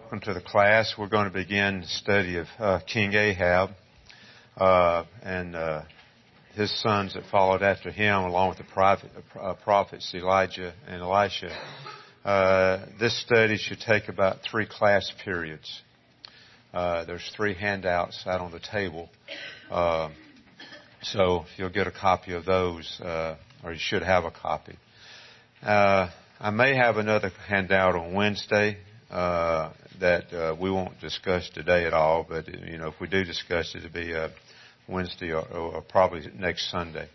welcome to the class. We're going to begin the study of King Ahab and his sons that followed after him, along with the prophets Elijah and Elisha. This study should take about 3 class periods. There's 3 handouts out on the table. So if you'll get a copy of those, or you should have a copy. I may have another handout on Wednesday that we won't discuss today at all, but if we do discuss it, it'll be Wednesday or probably next Sunday.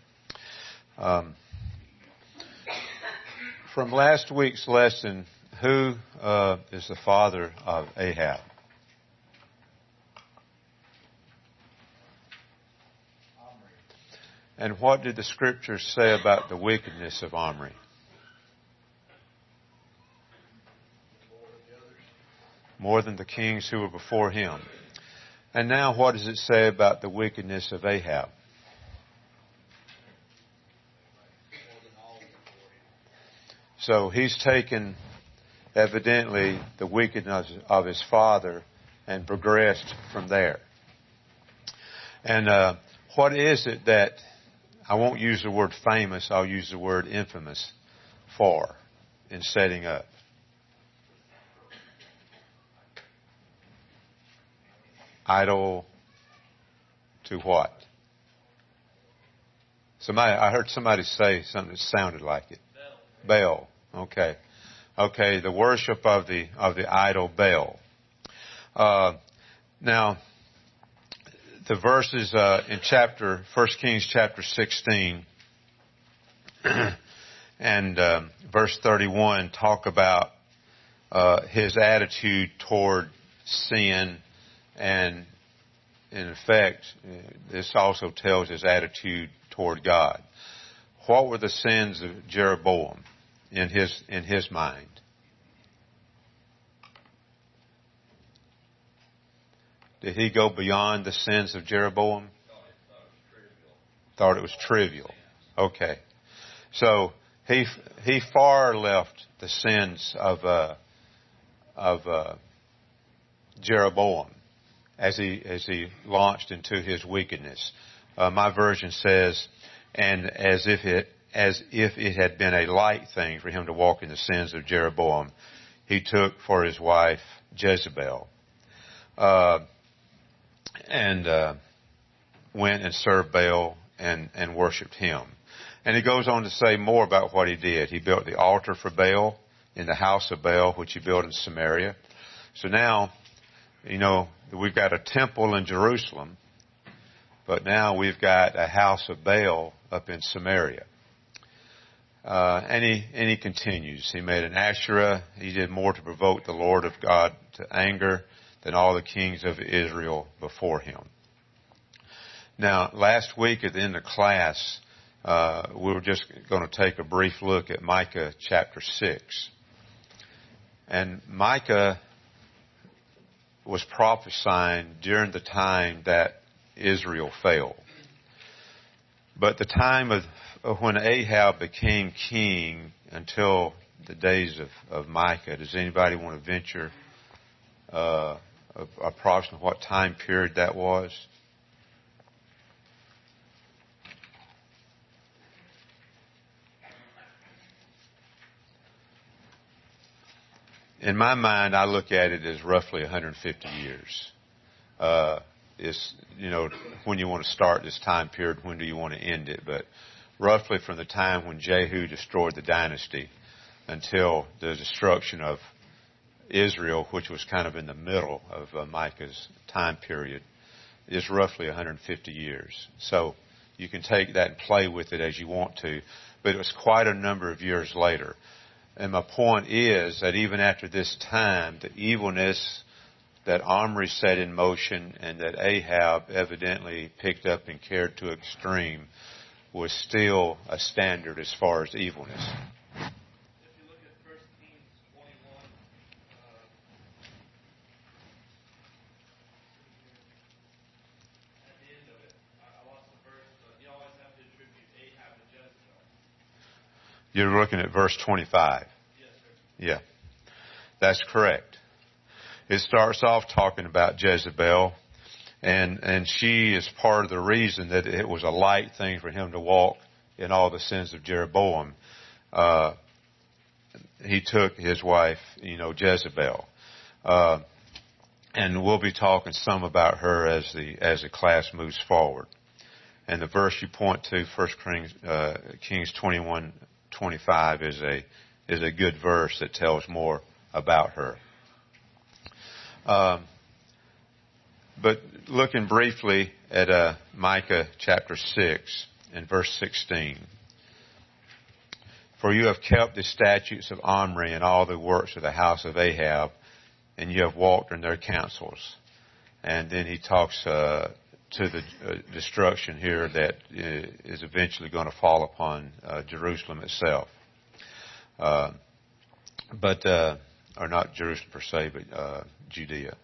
From last week's lesson, who is the father of Ahab? Omri. And what did the scriptures say about the wickedness of Omri? More than the kings who were before him. And now what does it say about the wickedness of Ahab? So he's taken, evidently, the wickedness of his father and progressed from there. And what is it that, I won't use the word famous, I'll use the word infamous for in setting up? Idol to what? I heard somebody say something that sounded like it. Baal. Okay. Okay, the worship of the idol Baal. Now, the verses in 1 Kings chapter 16 and verse 31 talk about his attitude toward sin. And in effect, this also tells his attitude toward God. What were the sins of Jeroboam in his mind? Did he go beyond the sins of Jeroboam? Thought it was trivial. Okay. So he far left the sins of Jeroboam as he launched into his wickedness. My version says, and as if it had been a light thing for him to walk in the sins of Jeroboam, he took for his wife Jezebel, and went and served Baal and worshipped him. And he goes on to say more about what he did. He built the altar for Baal in the house of Baal, which he built in Samaria. So now, we've got a temple in Jerusalem, but now we've got a house of Baal up in Samaria. And he continues. He made an Asherah. He did more to provoke the Lord of God to anger than all the kings of Israel before him. Now, last week at the end of class, we were just going to take a brief look at Micah chapter 6. And Micah was prophesying during the time that Israel fell. But the time of when Ahab became king until the days of Micah, does anybody want to venture approximately what time period that was? In my mind, I look at it as roughly 150 years. When you want to start this time period, when do you want to end it? But roughly from the time when Jehu destroyed the dynasty until the destruction of Israel, which was kind of in the middle of Micah's time period, is roughly 150 years. So you can take that and play with it as you want to, but it was quite a number of years later. And my point is that even after this time, the evilness that Omri set in motion and that Ahab evidently picked up and carried to extreme was still a standard as far as evilness. If you look at 1 Kings 21, at the end of it, I lost the verse, but you always have to attribute Ahab to Jezebel. You're looking at verse 25. Yes, sir. Yeah, that's correct. It starts off talking about Jezebel, and she is part of the reason that it was a light thing for him to walk in all the sins of Jeroboam. He took his wife, Jezebel. And we'll be talking some about her as the class moves forward. And the verse you point to, 1 Kings 21:25, is a good verse that tells more about her. But looking briefly at Micah chapter 6 and verse 16. For you have kept the statutes of Omri and all the works of the house of Ahab, and you have walked in their counsels. And then he talks to the destruction here that is eventually going to fall upon Jerusalem itself. Or not Jerusalem per se, but Judea.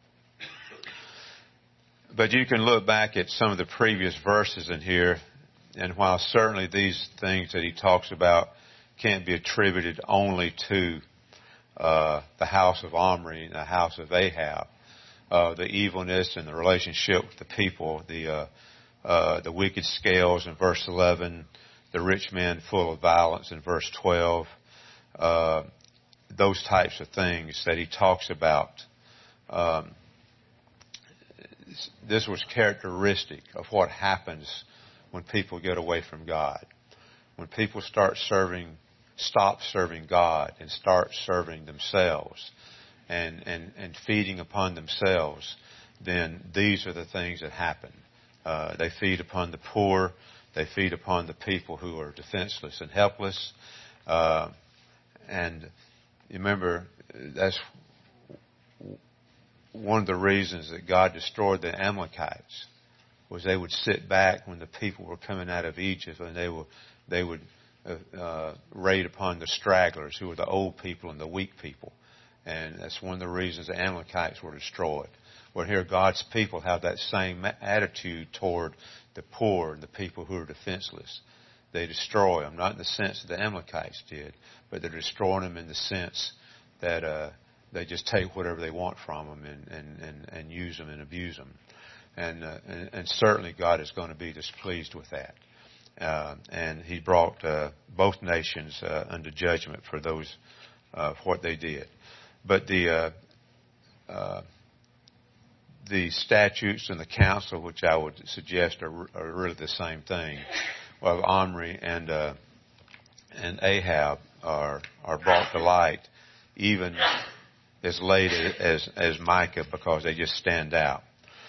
But you can look back at some of the previous verses in here, and while certainly these things that he talks about can't be attributed only to the house of Omri and the house of Ahab, the evilness and the relationship with the people, the wicked scales in verse 11, the rich man full of violence in verse 12, those types of things that he talks about. This was characteristic of what happens when people get away from God. When people stop serving God and start serving themselves and feeding upon themselves, then these are the things that happen. They feed upon the poor. They feed upon the people who are defenseless and helpless. And you remember, that's one of the reasons that God destroyed the Amalekites, was they would sit back when the people were coming out of Egypt, and they would raid upon the stragglers, who were the old people and the weak people. And that's one of the reasons the Amalekites were destroyed. Well, here God's people have that same attitude toward the poor and the people who are defenseless. They destroy them, not in the sense that the Amalekites did, but they're destroying them in the sense that they just take whatever they want from them and use them and abuse them. And certainly God is going to be displeased with that. And he brought both nations under judgment for those what they did. But the statutes and the council, which I would suggest are really the same thing, well, Omri and Ahab are brought to light, even as late as Micah, because they just stand out.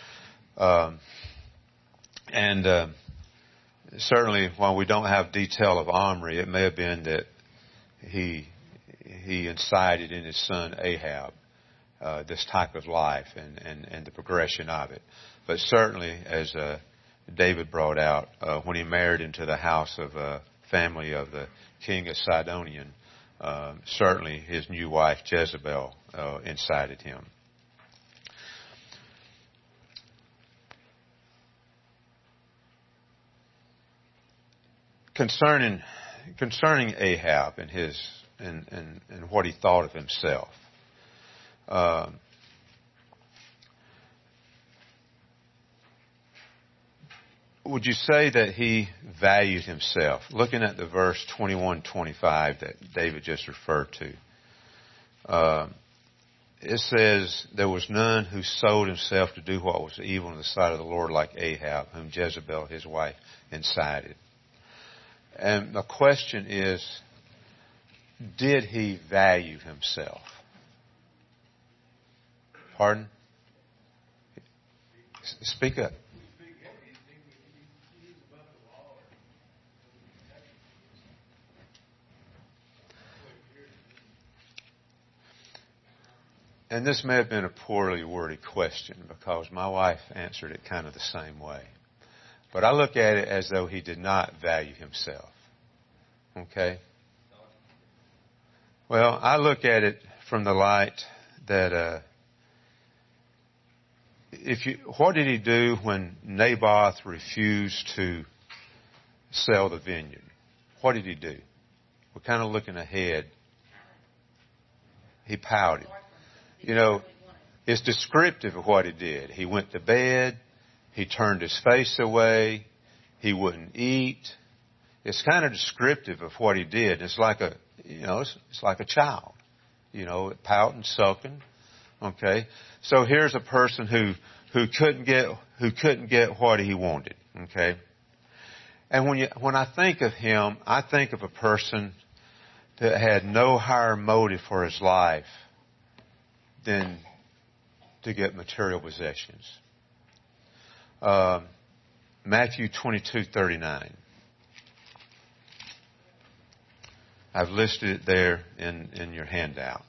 Certainly, while we don't have detail of Omri, it may have been that he incited in his son Ahab this type of life and the progression of it. But certainly, as David brought out, when he married into the house of family of the king of Sidonian, certainly his new wife Jezebel incited him. Concerning Ahab and his and what he thought of himself, would you say that he valued himself? Looking at the verse 21-25 that David just referred to, it says, there was none who sold himself to do what was evil in the sight of the Lord like Ahab, whom Jezebel his wife incited. And the question is, did he value himself? Pardon? Speak up. And this may have been a poorly worded question, because my wife answered it kind of the same way. But I look at it as though he did not value himself. Okay? Well, I look at it from the light that what did he do when Naboth refused to sell the vineyard? What did he do? We're kind of looking ahead. He pouted. It's descriptive of what he did. He went to bed. He turned his face away. He wouldn't eat. It's kind of descriptive of what he did. It's like it's like a child, pouting, sulking. Okay. So here's a person who couldn't get what he wanted. Okay. And when I think of him, I think of a person that had no higher motive for his life than to get material possessions. Matthew 22:39. I've listed it there in your handout.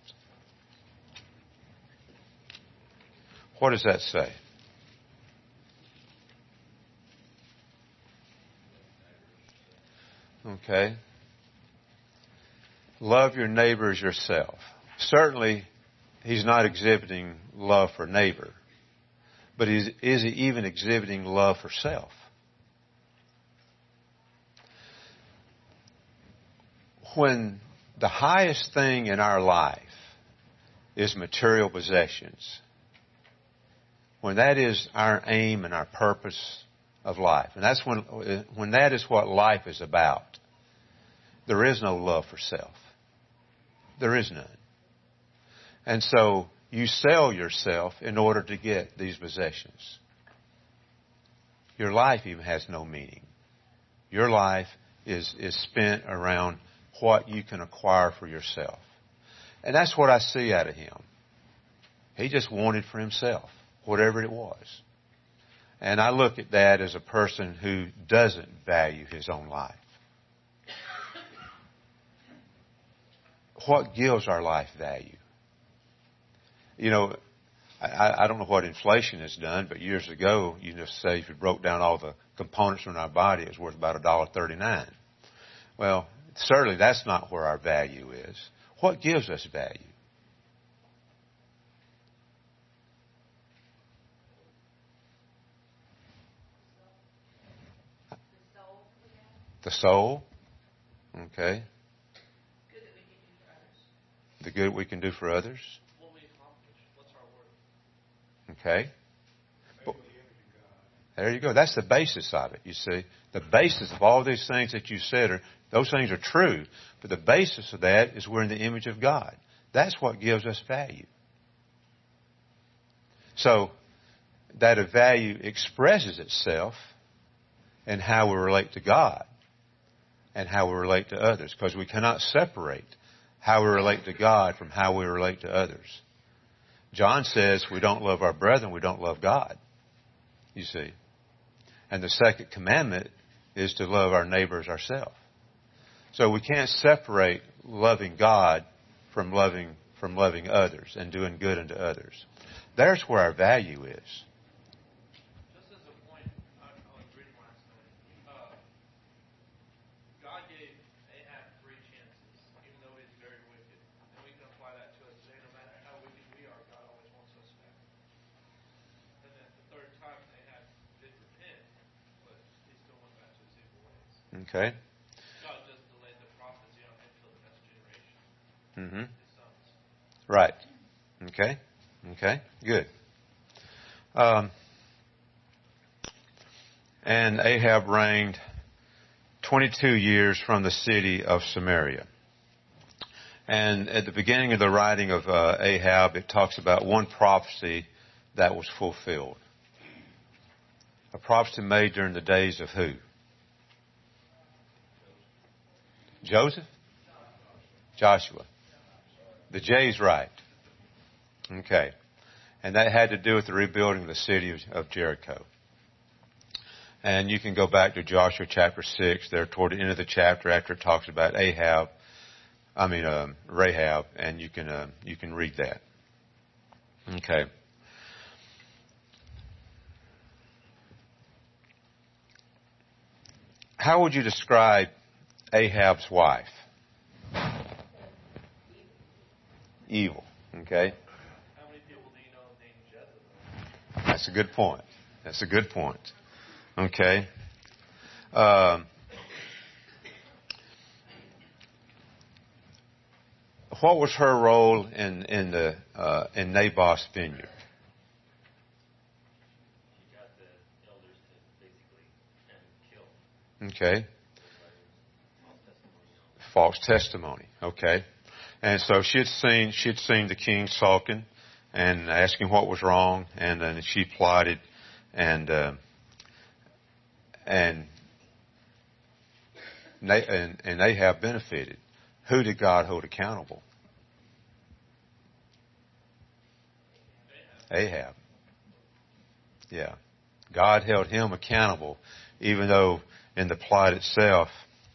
What does that say? Okay. Love your neighbor as yourself. Certainly, he's not exhibiting love for neighbor. But is he even exhibiting love for self? When the highest thing in our life is material possessions, when that is our aim and our purpose of life, and that's when that is what life is about, there is no love for self. There is none. And so you sell yourself in order to get these possessions. Your life even has no meaning. Your life is spent around what you can acquire for yourself. And that's what I see out of him. He just wanted for himself, whatever it was. And I look at that as a person who doesn't value his own life. What gives our life value? I don't know what inflation has done, but years ago, you just say if you broke down all the components in our body, it's worth about $1.39. Well, certainly that's not where our value is. What gives us value? The soul. Okay. The good we can do for others. What we accomplish. What's our worth? Okay. There you go. That's the basis of it, you see. The basis of all these things that you said, those things are true. But the basis of that is we're in the image of God. That's what gives us value. So that a value expresses itself in how we relate to God and how we relate to others. Because we cannot separate how we relate to God from how we relate to others. John says we don't love our brethren, we don't love God. You see. And the second commandment is to love our neighbors ourselves. So we can't separate loving God from loving others and doing good unto others. There's where our value is. Just as a point, I was reading last night. God gave Ahab 3 chances, even though he's very wicked. And we can apply that to us today. No matter how wicked we are, God always wants us back. And then the third time, Ahab did repent, but he still went back to his evil ways. Okay. God just delayed the prophecy on him until the next generation. Mm-hmm. His sons. Right. Okay. Okay. Good. And Ahab reigned 22 years from the city of Samaria. And at the beginning of the writing of Ahab, it talks about one prophecy that was fulfilled. A prophecy made during the days of who? Joseph? Joshua. The J's right. Okay. And that had to do with the rebuilding of the city of Jericho. And you can go back to Joshua chapter 6 there toward the end of the chapter after it talks about Rahab, and you can read that. Okay. How would you describe Ahab's wife? Evil. Okay. How many people do you know named Jezebel? That's a good point. That's a good point. Okay. What was her role in Naboth's vineyard? Okay. False testimony. Okay. And so she'd seen the king sulking and asking what was wrong, and then she plotted, and Ahab benefited. Who did God hold accountable? Ahab. Yeah. God held him accountable, even though in the plot itself,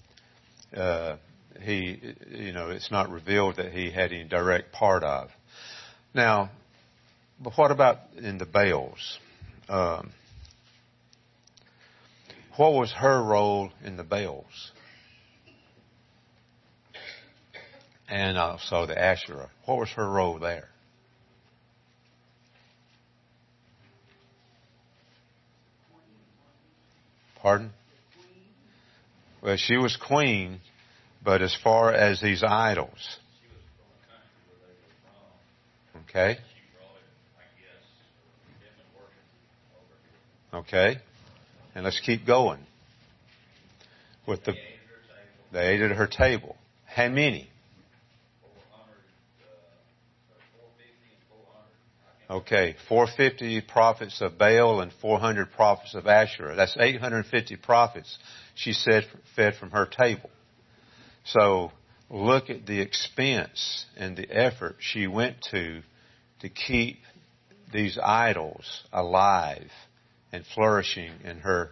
it's not revealed that he had any direct part of. Now, but what about in the Baals? What was her role in the Baals? And also the Asherah. What was her role there? Pardon? Well, she was queen, but as far as these idols. Okay. Okay. And let's keep going. They ate at her table. How many? Okay, 450 prophets of Baal and 400 prophets of Asherah. That's 850 prophets she said fed from her table. So look at the expense and the effort she went to keep these idols alive and flourishing in her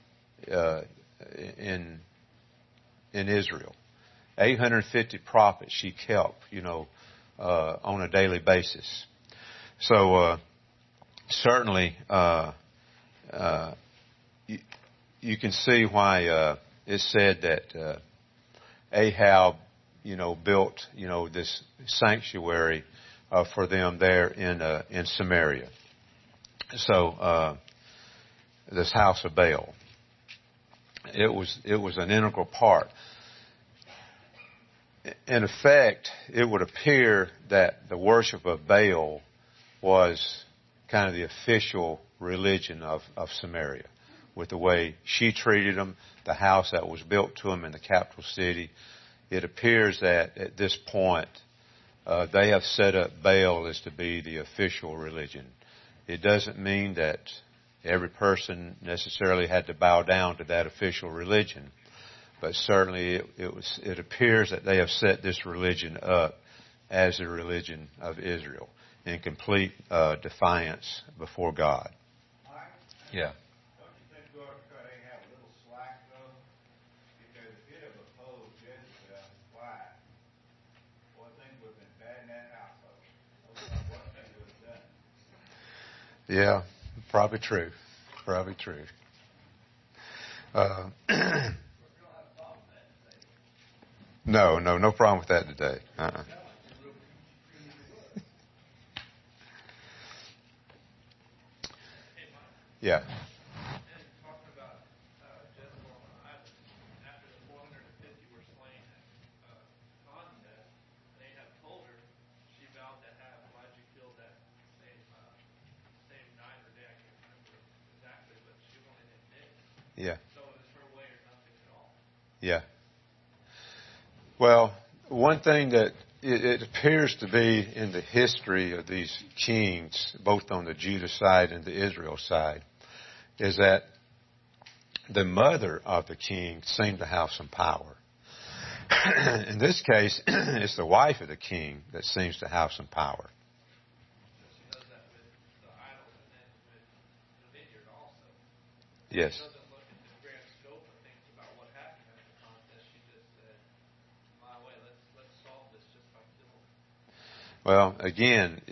in Israel. 850 prophets she kept, on a daily basis. So certainly you can see why it's said that Ahab, built this sanctuary for them there in Samaria. So this house of Baal, it was an integral part. In effect, it would appear that the worship of Baal was kind of the official religion of Samaria, with the way she treated them, the house that was built to them in the capital city. It appears that at this point they have set up Baal as to be the official religion. It doesn't mean that every person necessarily had to bow down to that official religion, but certainly it appears that they have set this religion up as the religion of Israel, in complete defiance before God. Mike? Yeah. Don't you think God cut Ahab a little slack, though? Because if he'd have opposed Jezebel, why? Boy, things would have been bad in that household. What things would have done. Yeah, probably true. Probably true. No problem with that today. Yeah. And talking about Jezebel on the island, after the 450 were slain at contest, and Ahab told her, she vowed to have Elijah killed that same night or day. I can't remember exactly, but she wanted him dead. Yeah. So it was her way or nothing at all. Yeah. Well, one thing that it appears to be in the history of these kings, both on the Judah side and the Israel side, is that the mother of the king seemed to have some power. In this case, it's the wife of the king that seems to have some power. She does that with the idols and then with the vineyard also. Yes. She doesn't look at the grand scope of things about what happened at the contest. She just said, my way, let's solve this just by killing. Well, again,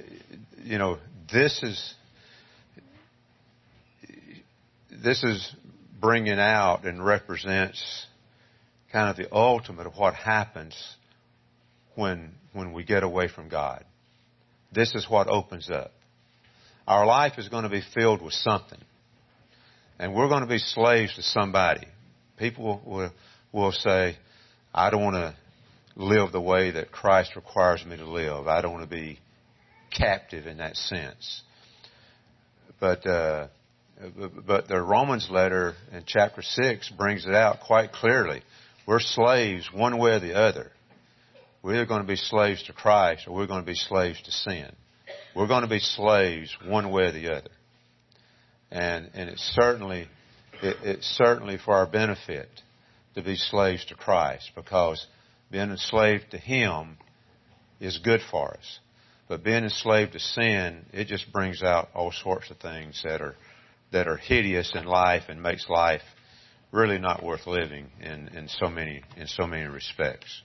this is bringing out and represents kind of the ultimate of what happens when we get away from God. This is what opens up. Our life is going to be filled with something. And we're going to be slaves to somebody. People will say, I don't want to live the way that Christ requires me to live. I don't want to be captive in that sense. But but the Romans letter in chapter 6 brings it out quite clearly. We're slaves one way or the other. We're either going to be slaves to Christ or we're going to be slaves to sin. We're going to be slaves one way or the other. And it's certainly for our benefit to be slaves to Christ, because being enslaved to Him is good for us. But being enslaved to sin, it just brings out all sorts of things that are hideous in life and makes life really not worth living in so many respects.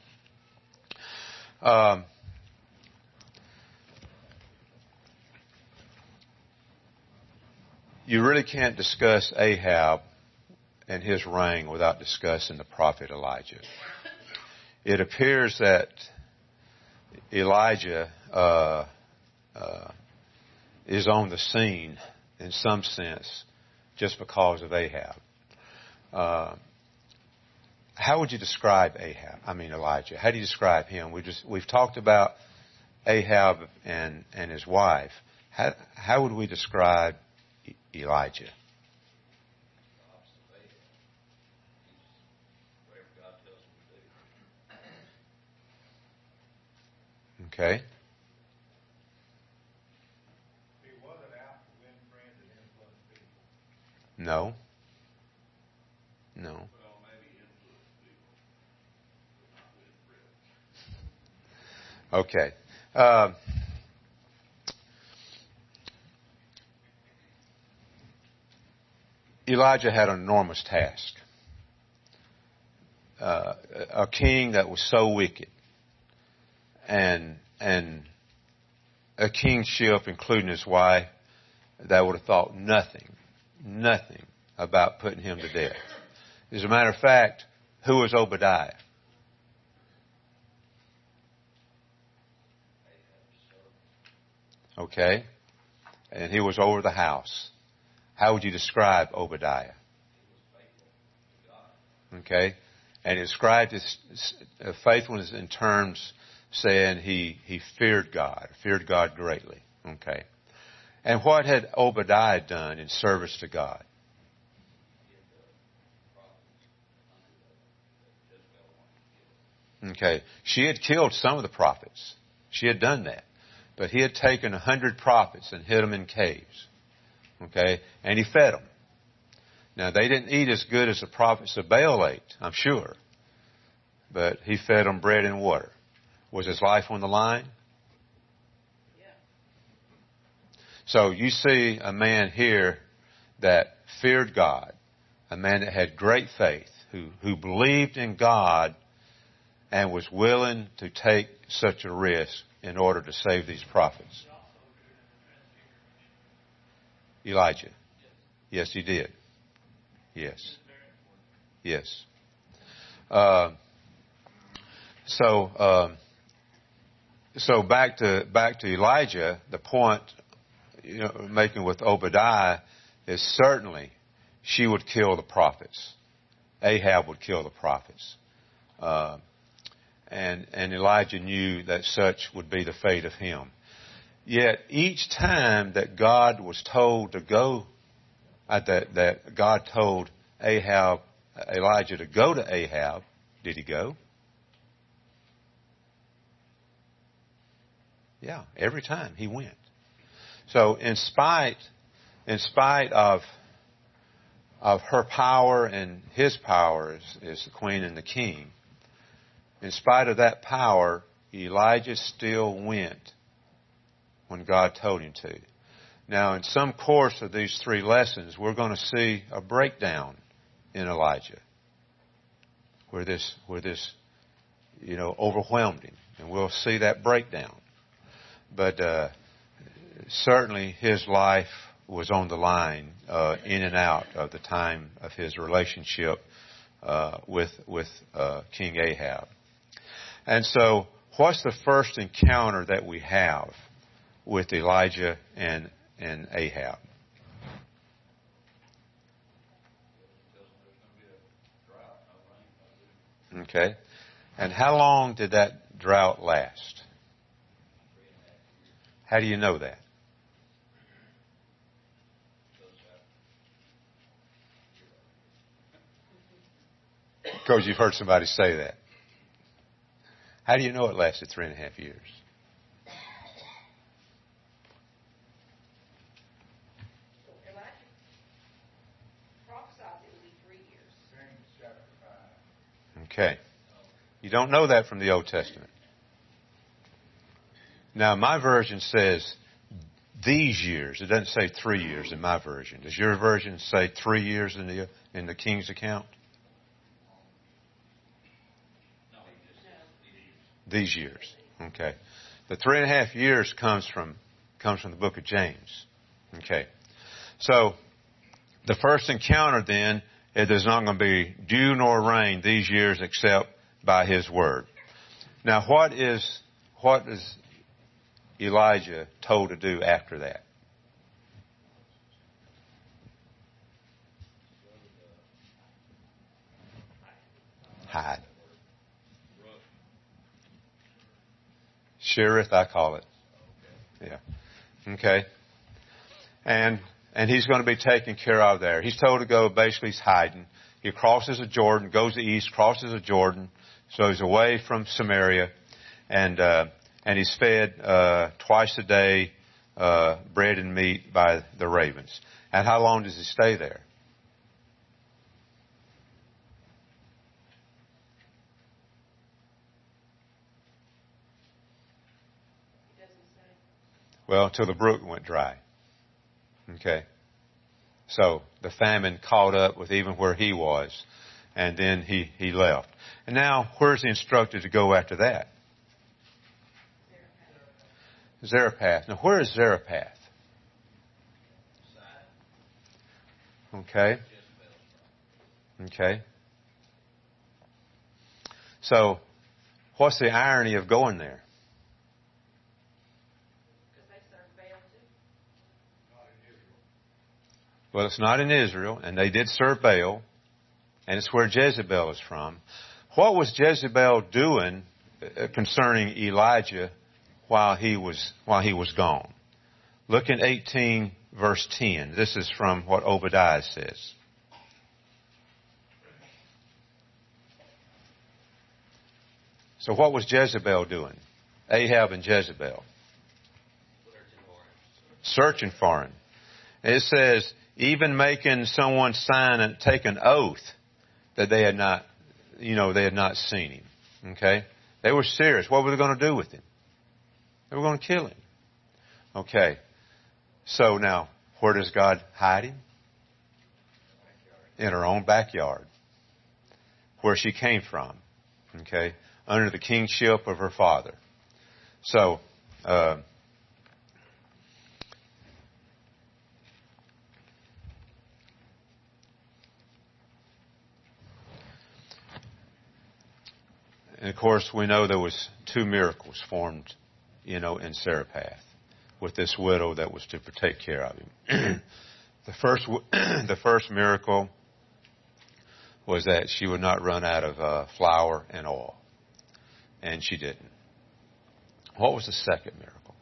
You really can't discuss Ahab and his reign without discussing the prophet Elijah. It appears that Elijah is on the scene in some sense just because of Ahab. How would you describe Elijah? How do you describe him? We've talked about Ahab and his wife. How would we describe Elijah? Okay. He wasn't out to win friends and influence people. No. Well, maybe influence people, but not win friends. Okay. Elijah had an enormous task. A king that was so wicked, and a kingship, including his wife, that would have thought nothing about putting him to death. As a matter of fact, who was Obadiah? Okay. And he was over the house. How would you describe Obadiah? Okay. And he described his faithfulness in terms saying he feared God greatly. Okay. And what had Obadiah done in service to God? Okay. She had killed some of the prophets. She had done that. But he had taken 100 prophets and hid them in caves. Okay. And he fed them. Now, they didn't eat as good as the prophets of Baal ate, I'm sure. But he fed them bread and water. Was his life on the line? Yeah. So you see a man here that feared God, a man that had great faith, who believed in God and was willing to take such a risk in order to save these prophets. Elijah. Yes, he did. Yes. Yes. So back to Elijah, the point making with Obadiah is certainly she would kill the prophets. Ahab would kill the prophets. And Elijah knew that such would be the fate of him. Yet each time that God was told to go, that God told Elijah to go to Ahab, did he go? Yeah, every time he went. So in spite of her power and his power as the queen and the king, in spite of that power, Elijah still went when God told him to. Now, in some course of these 3 lessons, we're going to see a breakdown in Elijah, where this overwhelmed him, and we'll see that breakdown. But certainly his life was on the line in and out of the time of his relationship with King Ahab. And so, what's the first encounter that we have with Elijah and Ahab? Okay. And how long did that drought last? How do you know that? Because you've heard somebody say that. How do you know it lasted 3.5 years? Elijah prophesied it would be 3 years. James chapter 5. Okay. You don't know that from the Old Testament. Now, my version says these years. It doesn't say 3 years in my version. Does your version say 3 years in the King's account? These years. Okay. The 3.5 years comes from the book of James. Okay. So, the first encounter then, there's not going to be dew nor rain these years except by His word. Now, what is Elijah told to do after that? Hide. Shereth, I call it. Yeah. Okay. And he's going to be taken care of there. He's told to go, basically he's hiding. He crosses the Jordan, goes east, crosses the Jordan. So he's away from Samaria. And he's fed, twice a day, bread and meat by the ravens. And how long does he stay there? Well, till the brook went dry. Okay. So the famine caught up with even where he was. And then he left. And now, where's he instructed to go after that? Zarephath. Now, where is Zarephath? Okay. Okay. So, what's the irony of going there? Well, it's not in Israel, and they did serve Baal, and it's where Jezebel is from. What was Jezebel doing concerning Elijah while he was gone? Look in 18 verse 10. This is from what Obadiah says. So what was Jezebel doing? Ahab and Jezebel. Searching for him. It says, even making someone sign and take an oath that they had not seen him. Okay? They were serious. What were they going to do with him? They were going to kill him. Okay. So now, where does God hide him? In her own backyard. Where she came from. Okay? Under the kingship of her father. So, and of course, we know there was 2 miracles formed, in Zarephath with this widow that was to take care of him. The first miracle was that she would not run out of flour and oil, and she didn't. What was the second miracle?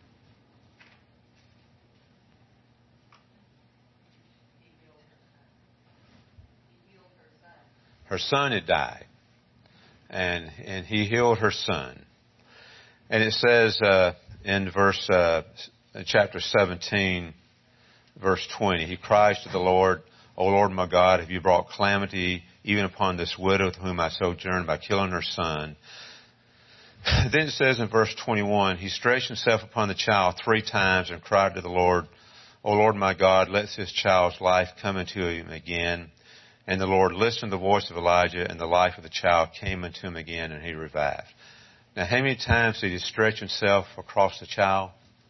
Her son had died. And he healed her son. And it says in chapter 17, verse 20, he cries to the Lord, O Lord my God, have you brought calamity even upon this widow with whom I sojourned by killing her son? Then it says in verse 21, he stretched himself upon the child 3 times and cried to the Lord, O Lord my God, let this child's life come into him again. And the Lord listened to the voice of Elijah, and the life of the child came into him again, and he revived. Now, how many times did he stretch himself across the child?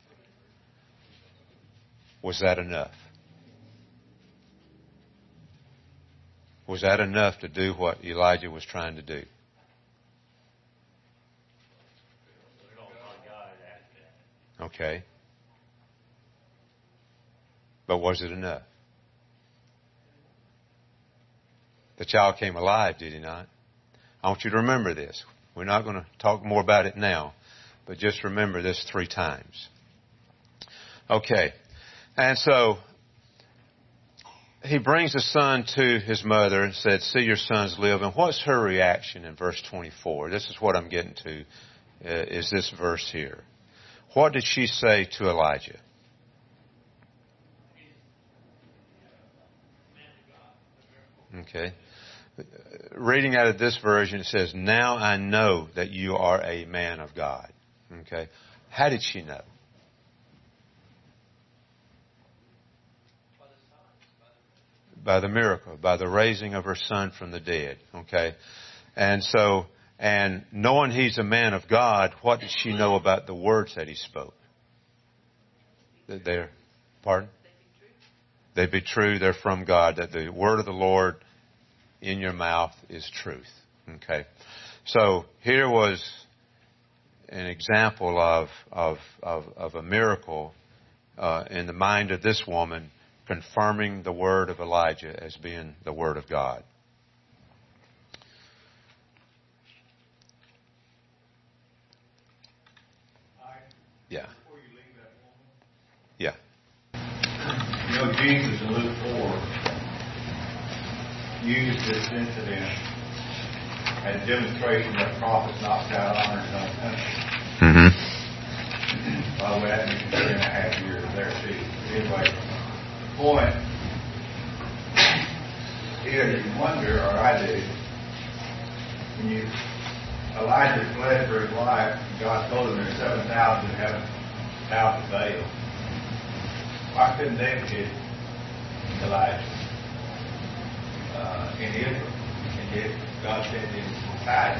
Was that enough? Was that enough to do what Elijah was trying to do? Okay. But was it enough? The child came alive, did he not? I want you to remember this. We're not going to talk more about it now, but just remember this 3 times. Okay. And so, he brings the son to his mother and said, see your sons live. And what's her reaction in verse 24? This is what I'm getting to, is this verse here. What did she say to Elijah? Okay. Reading out of this version, it says, now I know that you are a man of God. Okay. How did she know? By the miracle, by the raising of her son from the dead. Okay. And so, and knowing he's a man of God, what did she know about the words that he spoke? That they're, pardon? They be true. They're from God. That the word of the Lord in your mouth is truth. Okay. So here was an example of a miracle in the mind of this woman, confirming the word of Elijah as being the word of God. Yeah. Before you leave that woman, Yeah. you know, Jesus in Luke 4 used this incident as a demonstration that prophets not without honor in his own country. Mm-hmm. By the way, that makes 3.5 years there too. But anyway, the point is, you wonder, or I do, when Elijah fled for his life, God told him there's 7,000 that haven't bowed to Baal. Why couldn't they get Elijah in Israel? And yet God sent him back.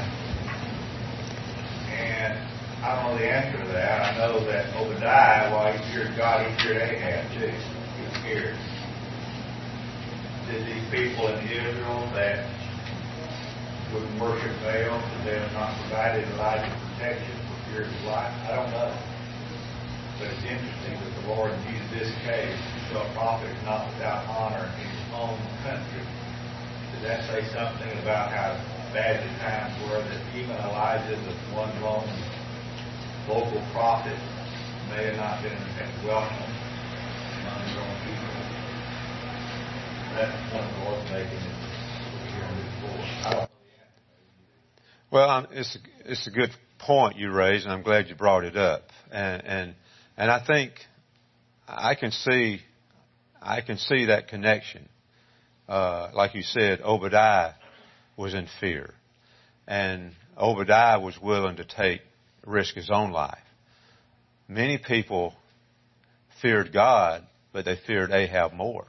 And I don't know the answer to that. I know that Obadiah, while he feared God, he feared Ahab too. He was scared. Did these people in Israel that wouldn't worship Baal, that they have not provided Elijah protection for fear of his life? I don't know. But it's interesting that the Lord used this case to show a prophet is not without honor in his own country. Does that say something about how bad the times were, that even Elijah, the one lone local prophet, may have not been as welcome among his own people? That's one of the Lord's making here in Luke 4. Well, it's a good point you raised, and I'm glad you brought it up. And I think I can see that connection. Like you said, Obadiah was in fear, and Obadiah was willing to risk his own life. Many people feared God, but they feared Ahab more.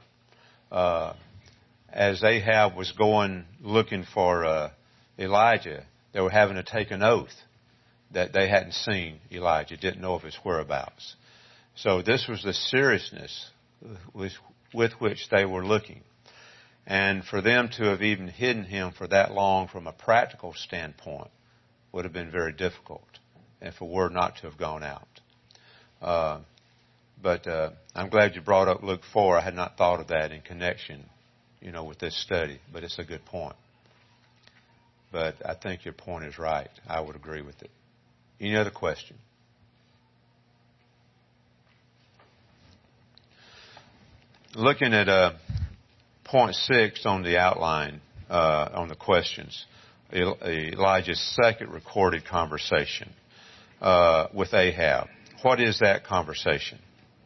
As Ahab was going looking for Elijah, they were having to take an oath that they hadn't seen Elijah, didn't know of his whereabouts. So this was the seriousness with which they were looking. And for them to have even hidden him for that long from a practical standpoint would have been very difficult if a word not to have gone out. But I'm glad you brought up Luke 4. I had not thought of that in connection, with this study, but it's a good point. But I think your point is right. I would agree with it. Any other question? Looking at point 6 on the outline, on the questions, Elijah's second recorded conversation with Ahab. What is that conversation?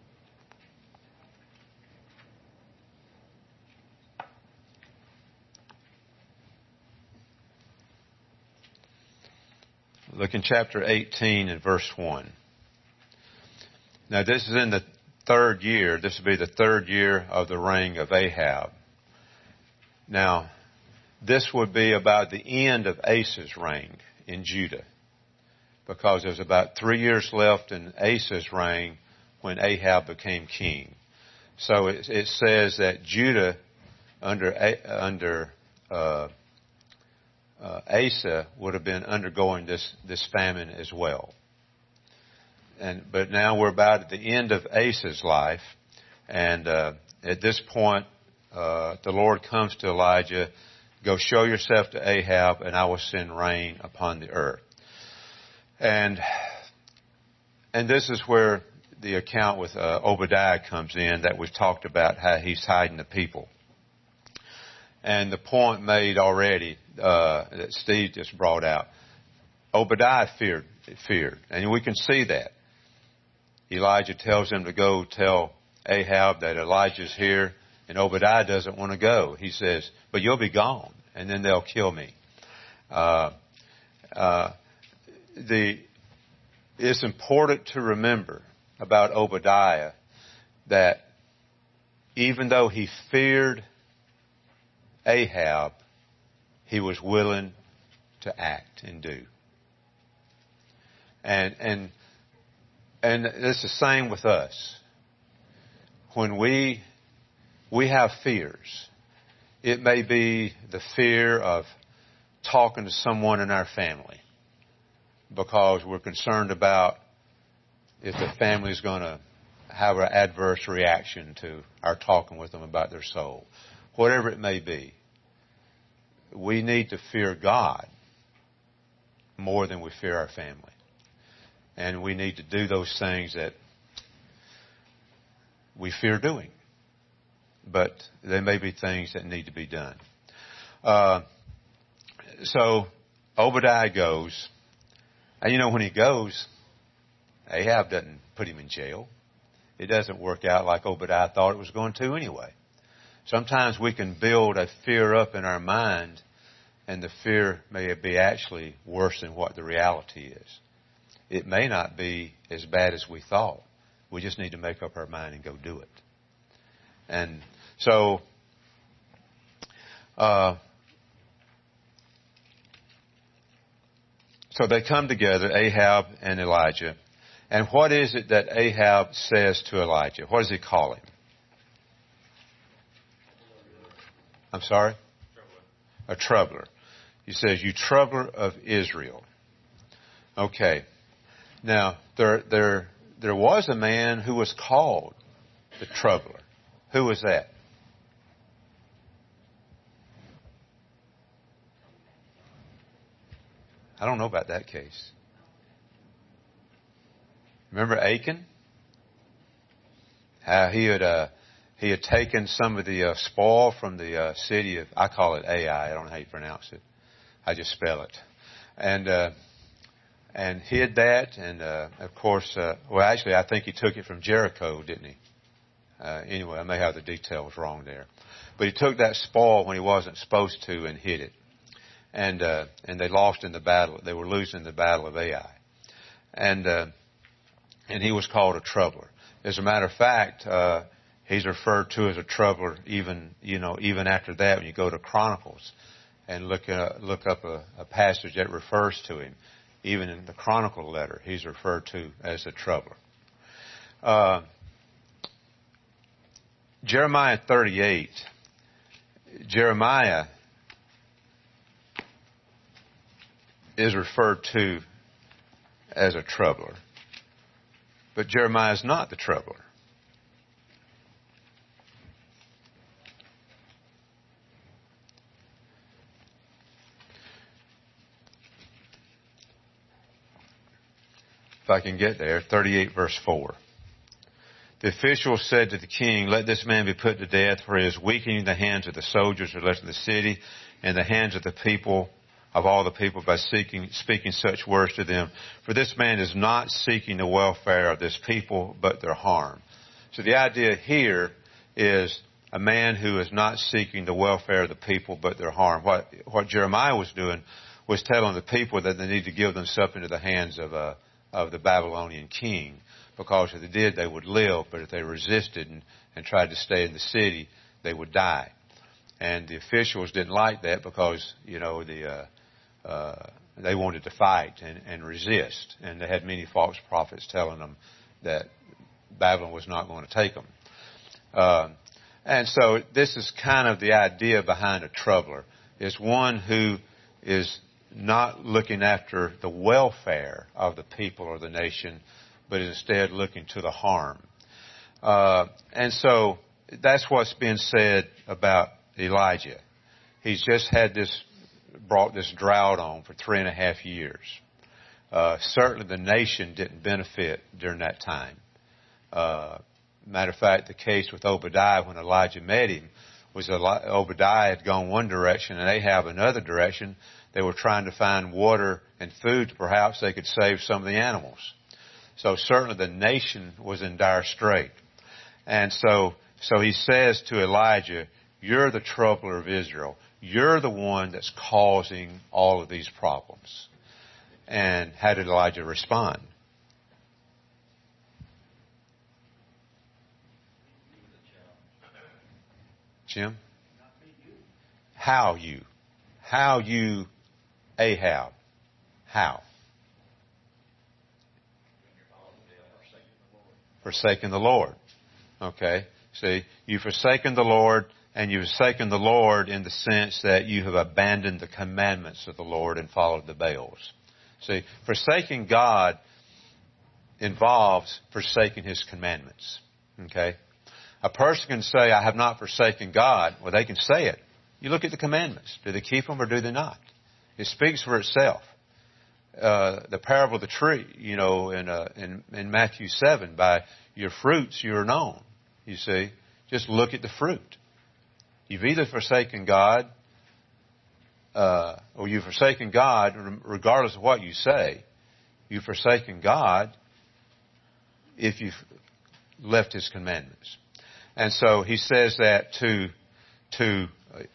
Look in chapter 18 and verse 1. Now this is in the third year. This will be the third year of the reign of Ahab. Now, this would be about the end of Asa's reign in Judah, because there's about 3 years left in Asa's reign when Ahab became king. So it says that Judah under Asa would have been undergoing this famine as well. But now we're about at the end of Asa's life, and at this point, the Lord comes to Elijah, go show yourself to Ahab, and I will send rain upon the earth. And this is where the account with Obadiah comes in that we've talked about, how he's hiding the people. And the point made already that Steve just brought out, Obadiah feared. And we can see that. Elijah tells him to go tell Ahab that Elijah's here, and Obadiah doesn't want to go. He says, but you'll be gone, and then they'll kill me. It's important to remember about Obadiah that even though he feared Ahab, he was willing to act and do. And it's the same with us. When we have fears, it may be the fear of talking to someone in our family because we're concerned about if the family is going to have an adverse reaction to our talking with them about their soul. Whatever it may be, we need to fear God more than we fear our family. And we need to do those things that we fear doing. But there may be things that need to be done. So Obadiah goes. And when he goes, Ahab doesn't put him in jail. It doesn't work out like Obadiah thought it was going to anyway. Sometimes we can build a fear up in our mind, and the fear may be actually worse than what the reality is. It may not be as bad as we thought. We just need to make up our mind and go do it. And so, so they come together, Ahab and Elijah. And what is it that Ahab says to Elijah? What does he call him? I'm sorry? A troubler. He says, you troubler of Israel. Okay. Now, there was a man who was called the troubler. Who was that? I don't know about that case. Remember Achan? How he had taken some of the spoil from the city of, I call it Ai. I don't know how you pronounce it. I just spell it. And hid that. And of course, actually, I think he took it from Jericho, didn't he? Anyway, I may have the details wrong there. But he took that spoil when he wasn't supposed to and hid it. And they lost in the battle. They were losing in the battle of Ai. And he was called a troubler. As a matter of fact, he's referred to as a troubler even after that when you go to Chronicles and look up a passage that refers to him. Even in the Chronicle letter, he's referred to as a troubler. Jeremiah 38. Jeremiah is referred to as a troubler. But Jeremiah is not the troubler. If I can get there, 38 verse 4. The official said to the king, let this man be put to death, for he is weakening the hands of the soldiers who left the city and the hands of the people, of all the people, by speaking such words to them. For this man is not seeking the welfare of this people, but their harm. So the idea here is a man who is not seeking the welfare of the people, but their harm. What Jeremiah was doing was telling the people that they need to give themselves into the hands of the Babylonian king. Because if they did, they would live. But if they resisted and tried to stay in the city, they would die. And the officials didn't like that because, they wanted to fight and resist. And they had many false prophets telling them that Babylon was not going to take them. And so this is kind of the idea behind a troubler. Is one who is not looking after the welfare of the people or the nation, but instead looking to the harm. And so that's what's being said about Elijah. He's just brought this drought on for 3.5 years. Certainly the nation didn't benefit during that time. Matter of fact, the case with Obadiah when Elijah met him was Obadiah had gone one direction and Ahab another direction. They were trying to find water and food. Perhaps they could save some of the animals. So certainly the nation was in dire strait. And so he says to Elijah, you're the troubler of Israel. You're the one that's causing all of these problems. And how did Elijah respond? Jim? How you, Ahab? How? Forsaken the Lord. Okay. See, you've forsaken the Lord, and you've forsaken the Lord in the sense that you have abandoned the commandments of the Lord and followed the Baals. See, forsaking God involves forsaking His commandments. Okay? A person can say, I have not forsaken God. Well, they can say it. You look at the commandments. Do they keep them or do they not? It speaks for itself. The parable of the tree, in Matthew 7, by your fruits you are known. You see, just look at the fruit. You've either forsaken God, or you've forsaken God, regardless of what you say. You've forsaken God if you've left His commandments. And so he says that to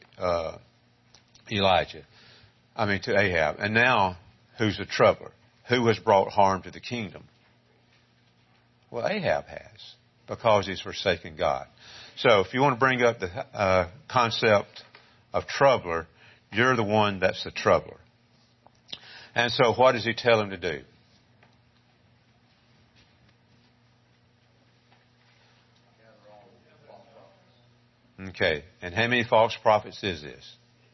Ahab. And now, who's the troubler? Who has brought harm to the kingdom? Well, Ahab has, because he's forsaken God. So if you want to bring up the concept of troubler, you're the one that's the troubler. And so what does he tell him to do? Okay. And how many false prophets is this?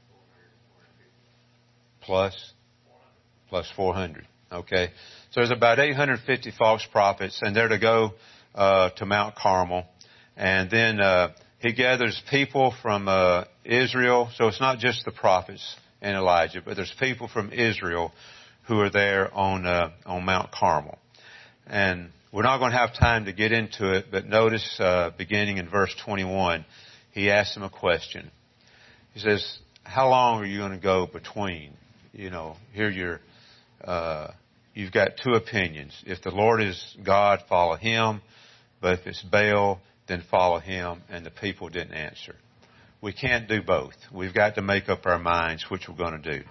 Plus 400. Okay. So there's about 850 false prophets, and they're to go to Mount Carmel. And then he gathers people from Israel. So it's not just the prophets and Elijah, but there's people from Israel who are there on Mount Carmel. And we're not going to have time to get into it, but notice beginning in verse 21, he asks them a question. He says, how long are you going to go between? Here you've got two opinions. If the Lord is God, follow Him. But if it's Baal, then follow him. And the people didn't answer. We can't do both. We've got to make up our minds which we're going to do.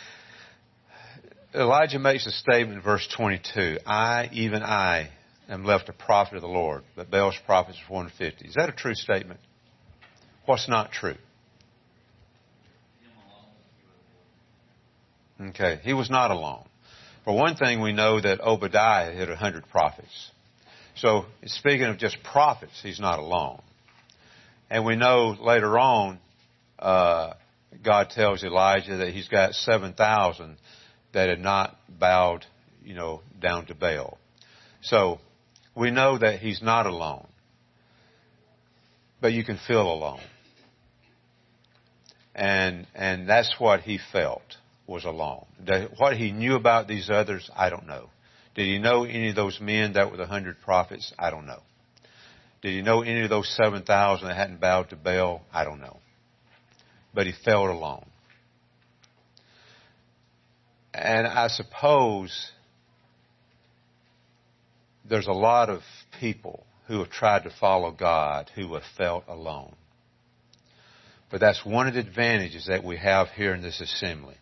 Elijah makes a statement in verse 22. Even I, am left a prophet of the Lord, but Baal's prophets are 150. Is that a true statement? What's not true? Okay, he was not alone. For one thing, we know that Obadiah had 100 prophets. So, speaking of just prophets, he's not alone. And we know later on, God tells Elijah that he's got 7,000 that had not bowed, down to Baal. So, we know that he's not alone. But you can feel alone. And that's what he felt, was alone. What he knew about these others, I don't know. Did he know any of those men that were the 100 prophets? I don't know. Did he know any of those 7,000 that hadn't bowed to Baal? I don't know. But he felt alone. And I suppose there's a lot of people who have tried to follow God who have felt alone. But that's one of the advantages that we have here in this assembly.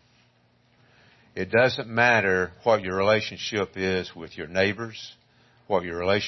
It doesn't matter what your relationship is with your neighbors, what your relationship